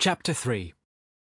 Chapter 3.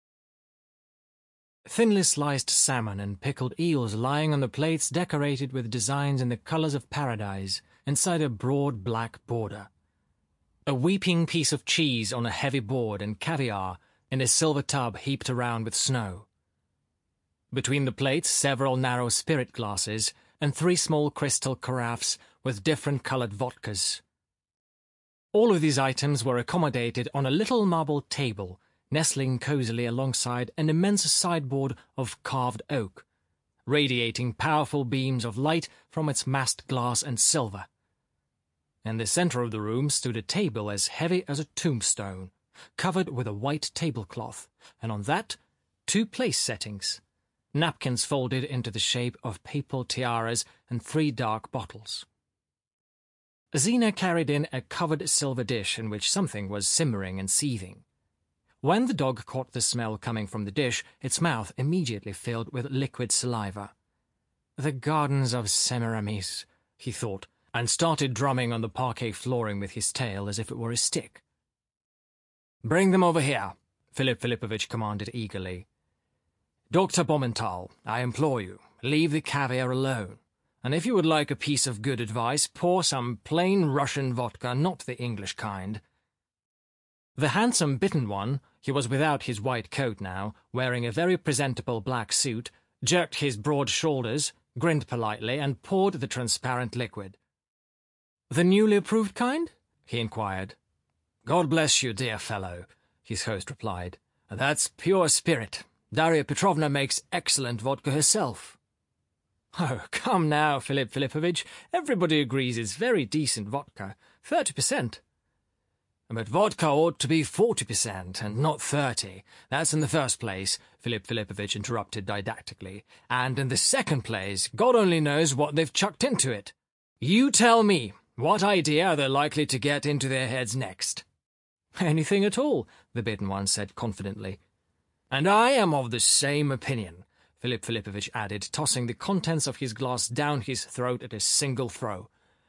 Thinly sliced salmon and pickled eels lying on the plates decorated with designs in the colours of paradise inside a broad black border. A weeping piece of cheese on a heavy board and caviar in a silver tub heaped around with snow. Between the plates, several narrow spirit glasses and 3 small crystal carafes with different coloured vodkas. All of these items were accommodated on a little marble table, nestling cosily alongside an immense sideboard of carved oak, radiating powerful beams of light from its massed glass and silver. In the centre of the room stood a table as heavy as a tombstone, covered with a white tablecloth, and on that 2 place settings, napkins folded into the shape of papal tiaras and 3 dark bottles. Zena carried in a covered silver dish in which something was simmering and seething. When the dog caught the smell coming from the dish, its mouth immediately filled with liquid saliva. The gardens of Semiramis, he thought, and started drumming on the parquet flooring with his tail as if it were a stick. "Bring them over here," Philip Philippovich commanded eagerly. "Dr. Bomental, I implore you, leave the caviar alone. And if you would like a piece of good advice, pour some plain Russian vodka, not the English kind." The handsome bitten one, he was without his white coat now, wearing a very presentable black suit, jerked his broad shoulders, grinned politely, and poured the transparent liquid. "The newly approved kind?" he inquired. "God bless you, dear fellow," his host replied. "That's pure spirit. Darya Petrovna makes excellent vodka herself." "Oh, come now, Philip Philippovich. Everybody agrees it's very decent vodka. 30%. "But vodka ought to be 40% and not 30. That's in the first place," Philip Philippovich interrupted didactically. "And in the second place, God only knows what they've chucked into it. You tell me, what idea are they likely to get into their heads next?" "Anything at all," the bitten one said confidently. "And I am of the same opinion," Philip Philippovich added, tossing the contents of his glass down his throat at a single throw.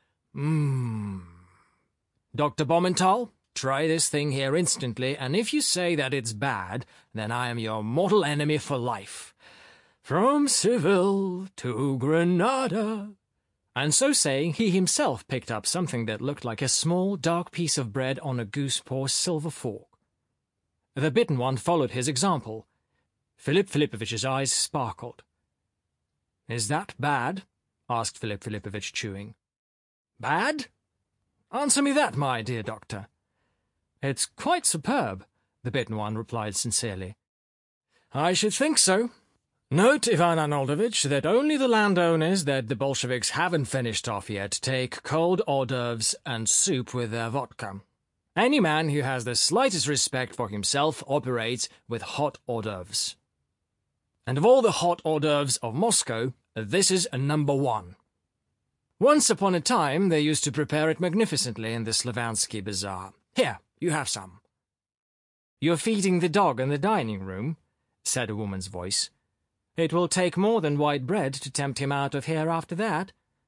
Dr. Bomental, try this thing here instantly, and if you say that it's bad, then I am your mortal enemy for life. From Seville to Granada." And so saying, he himself picked up something that looked like a small, dark piece of bread on a goose-paw silver fork. The bitten one followed his example. Philip Philippovich's eyes sparkled. "Is that bad?" asked Philip Philippovich, chewing. "Bad? Answer me that, my dear doctor." "It's quite superb," the bitten one replied sincerely. "I should think so. Note, Ivan Arnoldovich, that only the landowners that the Bolsheviks haven't finished off yet take cold hors d'oeuvres and soup with their vodka. Any man who has the slightest respect for himself operates with hot hors d'oeuvres. And of all the hot hors d'oeuvres of Moscow, this is number 1. Once upon a time, they used to prepare it magnificently in the Slavansky Bazaar. Here, you have some." "You're feeding the dog in the dining room," said a woman's voice. "It will take more than white bread to tempt him out of here after that."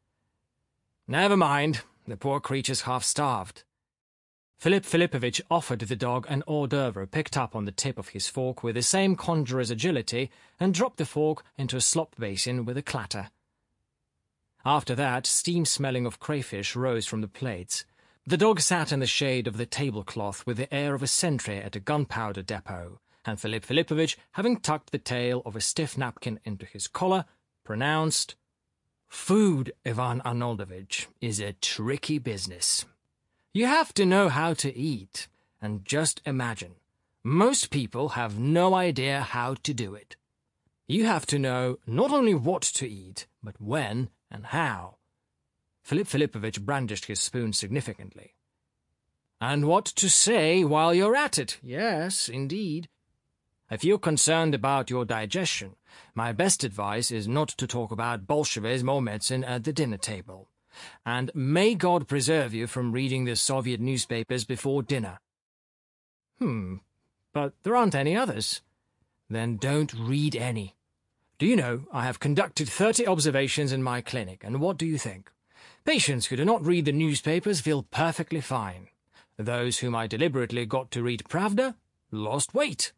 "Never mind, the poor creature's half-starved." Philip Philippovich offered the dog an hors d'oeuvre picked up on the tip of his fork with the same conjurer's agility, and dropped the fork into a slop basin with a clatter. After that, steam smelling of crayfish rose from the plates. The dog sat in the shade of the tablecloth with the air of a sentry at a gunpowder depot, and Philip Philippovich, having tucked the tail of a stiff napkin into his collar, pronounced, "Food, Ivan Arnoldovich, is a tricky business. You have to know how to eat, and just imagine, most people have no idea how to do it. You have to know not only what to eat, but when and how." Philip Philippovich brandished his spoon significantly. "And what to say while you're at it, yes, indeed. If you're concerned about your digestion, my best advice is not to talk about Bolshevism or medicine at the dinner table. And may God preserve you from reading the Soviet newspapers before dinner." But there aren't any others." "Then don't read any. Do you know, I have conducted 30 observations in my clinic, and what do you think? Patients who do not read the newspapers feel perfectly fine. Those whom I deliberately got to read Pravda Lost weight.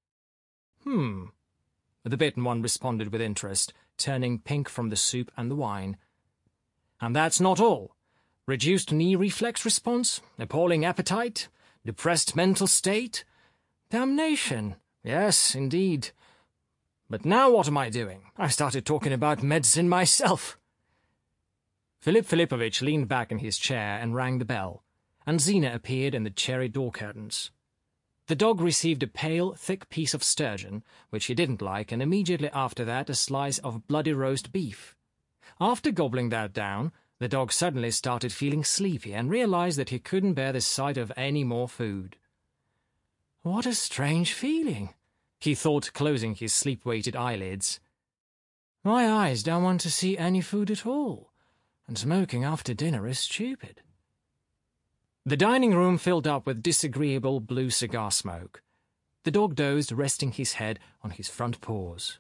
The bitten one responded with interest, turning pink from the soup and the wine. And that's not all. Reduced knee reflex response, appalling appetite, depressed mental state. Damnation. Yes, indeed. But now what am I doing? I started talking about medicine myself. Philip Filipovich leaned back in his chair and rang the bell, and Zina appeared in the cherry door curtains. The dog received a pale, thick piece of sturgeon, which he didn't like, and immediately after that a slice of bloody roast beef. After gobbling that down, the dog suddenly started feeling sleepy and realized that he couldn't bear the sight of any more food. What a strange feeling, he thought, closing his sleep-weighted eyelids. My eyes don't want to see any food at all, and smoking after dinner is stupid. The dining room filled up with disagreeable blue cigar smoke. The dog dozed, resting his head on his front paws.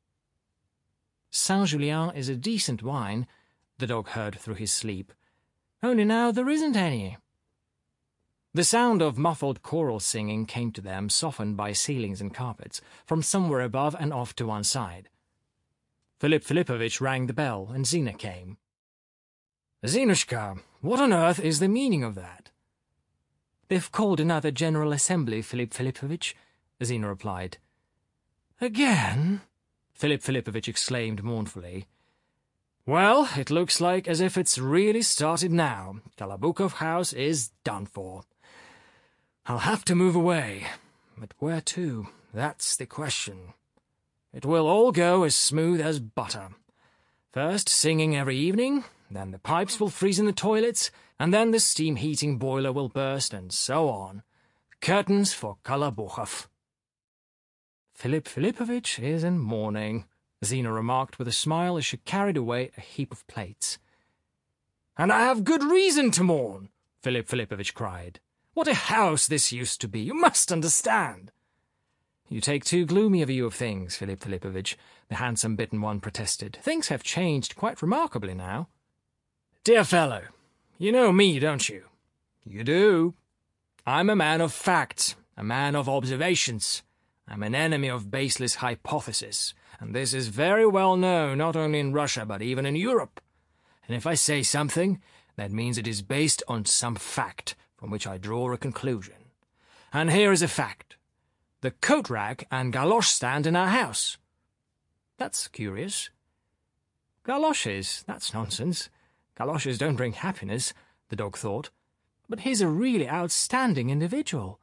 Saint-Julien is a decent wine, the dog heard through his sleep. Only now there isn't any. The sound of muffled choral singing came to them, softened by ceilings and carpets, from somewhere above and off to one side. Philip Filipovich rang the bell, and Zina came. Zinushka, what on earth is the meaning of that? They've called another General Assembly, Philip Filipovich, Zina replied. Again? Philip Filipovich exclaimed mournfully. Well, it looks like as if it's really started now. Kolobukov House is done for. I'll have to move away. But where to? That's the question. It will all go as smooth as butter. First singing every evening, then the pipes will freeze in the toilets, and then the steam heating boiler will burst, and so on. Curtains for Kolobukov. Philip Filipovich is in mourning, Zina remarked with a smile as she carried away a heap of plates. And I have good reason to mourn, Philip Filipovich cried. What a house this used to be, you must understand. You take too gloomy a view of things, Philip Filipovich, the handsome bitten one protested. Things have changed quite remarkably now. Dear fellow, you know me, don't you? You do. I'm a man of facts, a man of observations. I'm an enemy of baseless hypothesis, and this is very well known not only in Russia but even in Europe. And if I say something, that means it is based on some fact from which I draw a conclusion. And here is a fact. The coat rack and galosh stand in our house. That's curious. Galoshes, that's nonsense. Galoshes don't bring happiness, the dog thought. But he's a really outstanding individual.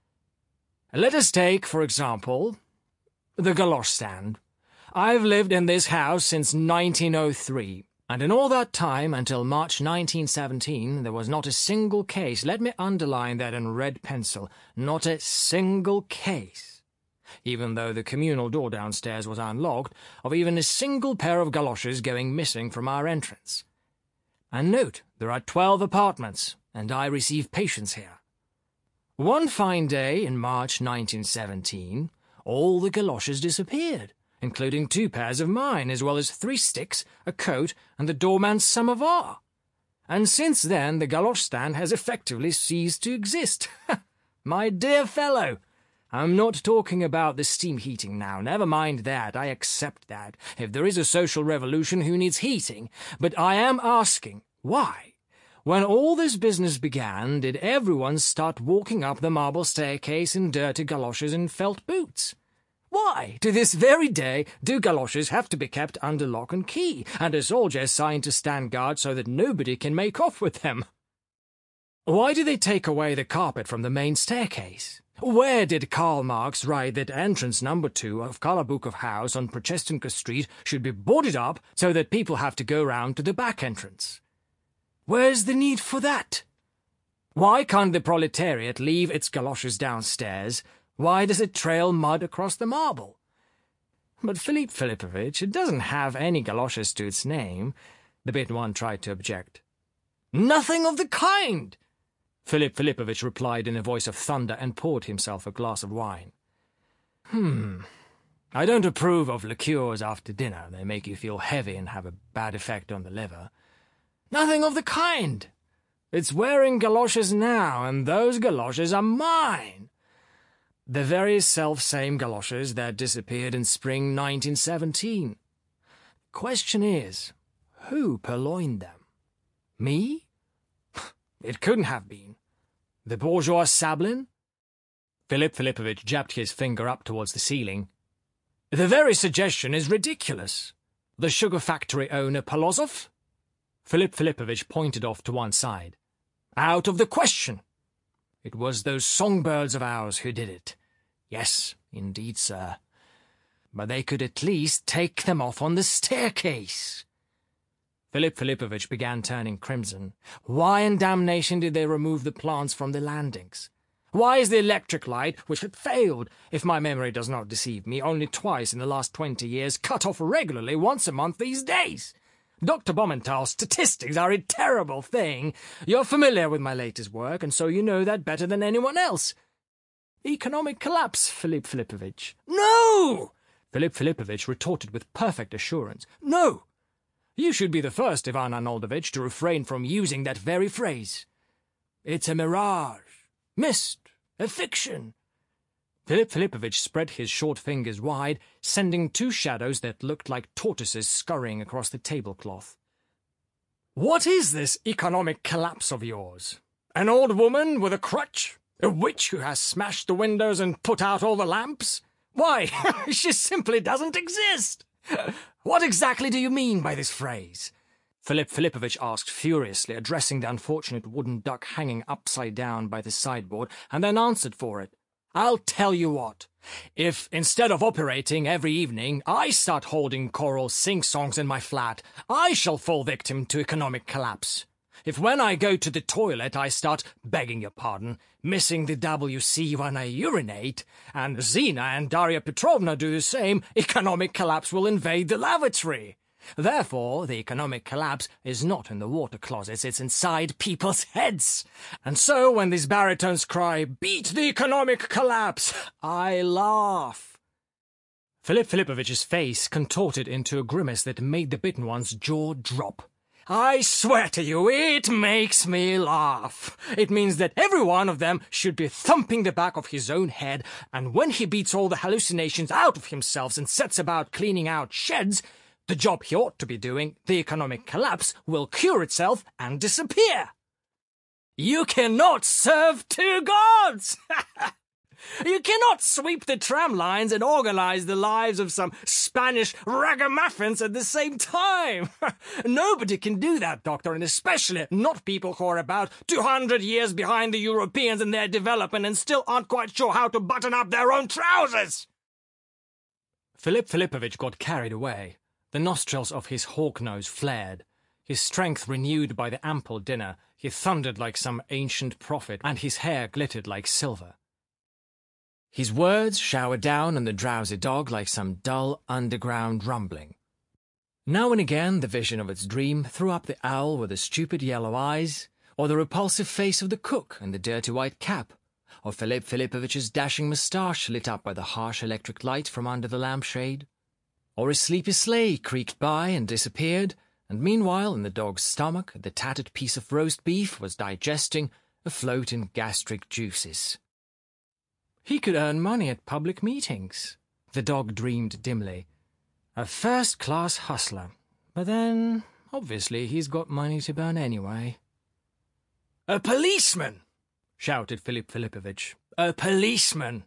Let us take, for example, the galosh stand. I've lived in this house since 1903, and in all that time, until March 1917, there was not a single case, let me underline that in red pencil, not a single case, even though the communal door downstairs was unlocked, of even a single pair of galoshes going missing from our entrance. And note, there are 12 apartments, and I receive patients here. One fine day in March 1917, all the galoshes disappeared, including 2 pairs of mine, as well as 3 sticks, a coat, and the doorman's samovar. And since then, the galosh stand has effectively ceased to exist. My dear fellow, I'm not talking about the steam heating now. Never mind that. I accept that. If there is a social revolution, who needs heating? But I am asking, why? When all this business began, did everyone start walking up the marble staircase in dirty galoshes and felt boots? Why, to this very day, do galoshes have to be kept under lock and key, and a soldier assigned to stand guard so that nobody can make off with them? Why do they take away the carpet from the main staircase? Where did Karl Marx write that entrance number 2 of Kolobukov House on Prochestenka Street should be boarded up so that people have to go round to the back entrance? Where's the need for that? Why can't the proletariat leave its galoshes downstairs? Why does it trail mud across the marble? But Philip Filipovich, it doesn't have any galoshes to its name, the bitten one tried to object. Nothing of the kind! Philip Filipovich replied in a voice of thunder and poured himself a glass of wine. I don't approve of liqueurs after dinner. They make you feel heavy and have a bad effect on the liver. Nothing of the kind! It's wearing galoshes now, and those galoshes are mine. The very self-same galoshes that disappeared in spring 1917. Question is, who purloined them? Me? It couldn't have been. The bourgeois Sablin? Philip Filipovich jabbed his finger up towards the ceiling. The very suggestion is ridiculous. The sugar factory owner Polozov? Philip Filipovich pointed off to one side. Out of the question. It was those songbirds of ours who did it. Yes, indeed, sir. But they could at least take them off on the staircase. Philip Filipovich began turning crimson. Why in damnation did they remove the plants from the landings? Why is the electric light, which had failed, if my memory does not deceive me, only twice in the last 20 years, cut off regularly once a month these days? Dr. Baumenthal's statistics are a terrible thing. You're familiar with my latest work, and so you know that better than anyone else. Economic collapse, Philip Filipovich. No! Philip Filipovich retorted with perfect assurance. No! You should be the first, Ivan Arnoldovich, to refrain from using that very phrase. It's a mirage, mist, a fiction. Philip Filipovich spread his short fingers wide, sending two shadows that looked like tortoises scurrying across the tablecloth. What is this economic collapse of yours? An old woman with a crutch? A witch who has smashed the windows and put out all the lamps? Why, she simply doesn't exist! What exactly do you mean by this phrase? Philip Filipovich asked furiously, addressing the unfortunate wooden duck hanging upside down by the sideboard, and then answered for it. I'll tell you what. If, instead of operating every evening, I start holding choral sing-songs in my flat, I shall fall victim to economic collapse. If when I go to the toilet I start, begging your pardon, missing the WC when I urinate, and Zina and Darya Petrovna do the same, economic collapse will invade the lavatory. Therefore, the economic collapse is not in the water closets, it's inside people's heads. And so when these baritones cry, beat the economic collapse, I laugh. Philip Filipovich's face contorted into a grimace that made the bitten one's jaw drop. I swear to you, it makes me laugh. It means that every one of them should be thumping the back of his own head, and when he beats all the hallucinations out of himself and sets about cleaning out sheds, the job he ought to be doing, the economic collapse, will cure itself and disappear. You cannot serve two gods! You cannot sweep the tram lines and organize the lives of some Spanish ragamuffins at the same time. Nobody can do that, Doctor, and especially not people who are about 200 years behind the Europeans in their development and still aren't quite sure how to button up their own trousers. Philip Filipovich got carried away. The nostrils of his hawk nose flared. His strength renewed by the ample dinner, he thundered like some ancient prophet, and his hair glittered like silver. His words showered down on the drowsy dog like some dull underground rumbling. Now and again the vision of its dream threw up the owl with the stupid yellow eyes, or the repulsive face of the cook in the dirty white cap, or Philip Filipovich's dashing moustache lit up by the harsh electric light from under the lampshade, or a sleepy sleigh creaked by and disappeared, and meanwhile in the dog's stomach the tattered piece of roast beef was digesting, afloat in gastric juices. He could earn money at public meetings, the dog dreamed dimly. A first-class hustler. But then, obviously, he's got money to burn anyway. A policeman! Shouted Philip Filipovich. A policeman!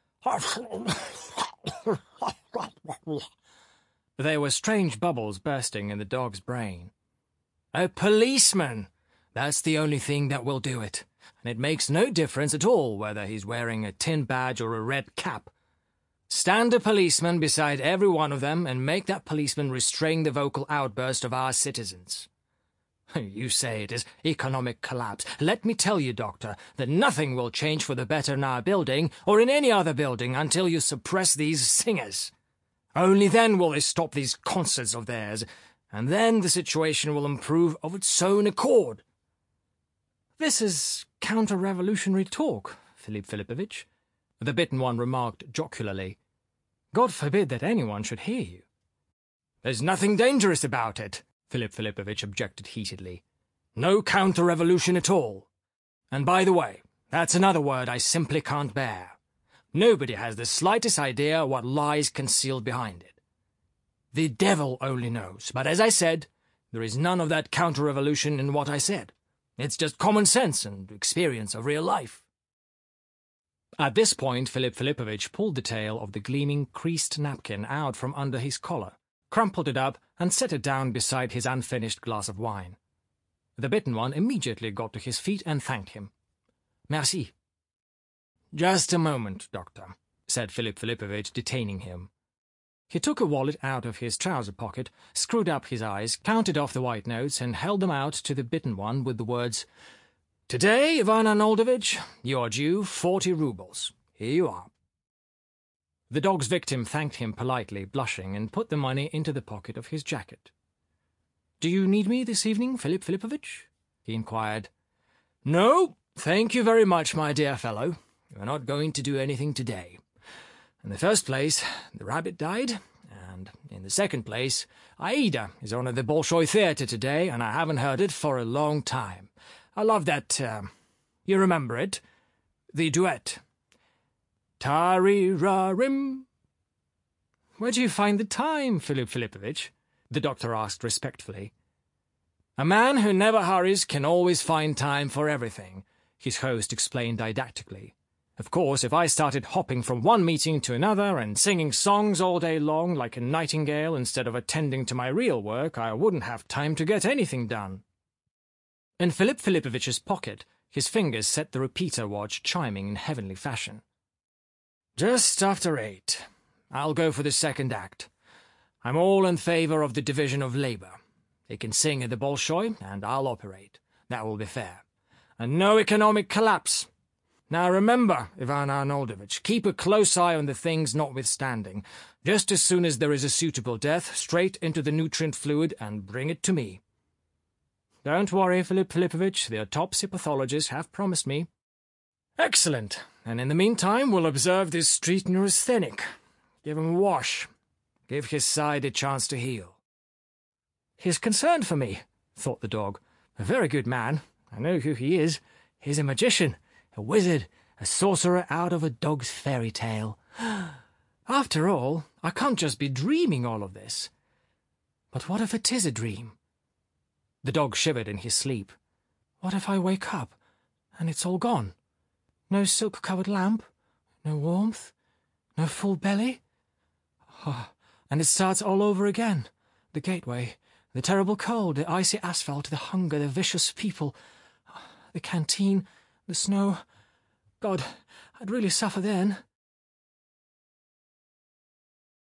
There were strange bubbles bursting in the dog's brain. A policeman! That's the only thing that will do it. And it makes no difference at all whether he's wearing a tin badge or a red cap. Stand a policeman beside every one of them and make that policeman restrain the vocal outburst of our citizens. You say it is economic collapse. Let me tell you, Doctor, that nothing will change for the better in our building or in any other building until you suppress these singers. Only then will they stop these concerts of theirs, and then the situation will improve of its own accord. This is counter-revolutionary talk, Philip Filipovich, the bitten one remarked jocularly. God forbid that anyone should hear you. There's nothing dangerous about it, Philip Filipovich objected heatedly. No counter-revolution at all. And by the way, that's another word I simply can't bear. Nobody has the slightest idea what lies concealed behind it. The devil only knows, but as I said, there is none of that counter-revolution in what I said. It's just common sense and experience of real life." At this point, Philip Filipovich pulled the tail of the gleaming, creased napkin out from under his collar, crumpled it up, and set it down beside his unfinished glass of wine. The bitten one immediately got to his feet and thanked him. "Merci." "Just a moment, doctor," said Philip Filipovich, detaining him. He took a wallet out of his trouser pocket, screwed up his eyes, counted off the white notes, and held them out to the bitten one with the words, "Today, Ivan Arnoldovich, you are due 40 rubles. Here you are." The dog's victim thanked him politely, blushing, and put the money into the pocket of his jacket. "Do you need me this evening, Philip Filipovich?" he inquired. "No, thank you very much, my dear fellow. You are not going to do anything today. In the first place, the rabbit died, and in the second place, Aida is on at the Bolshoi Theatre today, and I haven't heard it for a long time. I love that, you remember it? The duet. Tari-ra-rim." "Where do you find the time, Philip Filipovich?" the doctor asked respectfully. "A man who never hurries can always find time for everything," his host explained didactically. "Of course, if I started hopping from one meeting to another and singing songs all day long like a nightingale instead of attending to my real work, I wouldn't have time to get anything done." In Philip Filipovich's pocket, his fingers set the repeater watch chiming in heavenly fashion. "Just after 8. I'll go for the second act. I'm all in favor of the division of labor. They can sing at the Bolshoi, and I'll operate. That will be fair. And no economic collapse. Now remember, Ivan Arnoldovich, keep a close eye on the things notwithstanding. Just as soon as there is a suitable death, straight into the nutrient fluid and bring it to me." "Don't worry, Philip Filipovich, the autopsy pathologists have promised me." "Excellent. And in the meantime, we'll observe this street neurasthenic. Give him a wash. Give his side a chance to heal." "He's concerned for me," thought the dog. "A very good man. I know who he is. He's a magician. A wizard, a sorcerer out of a dog's fairy tale. After all, I can't just be dreaming all of this. But what if it is a dream?" The dog shivered in his sleep. "What if I wake up, and it's all gone? No silk-covered lamp, no warmth, no full belly? Oh, and it starts all over again. The gateway, the terrible cold, the icy asphalt, the hunger, the vicious people, the canteen, the snow. God, I'd really suffer then."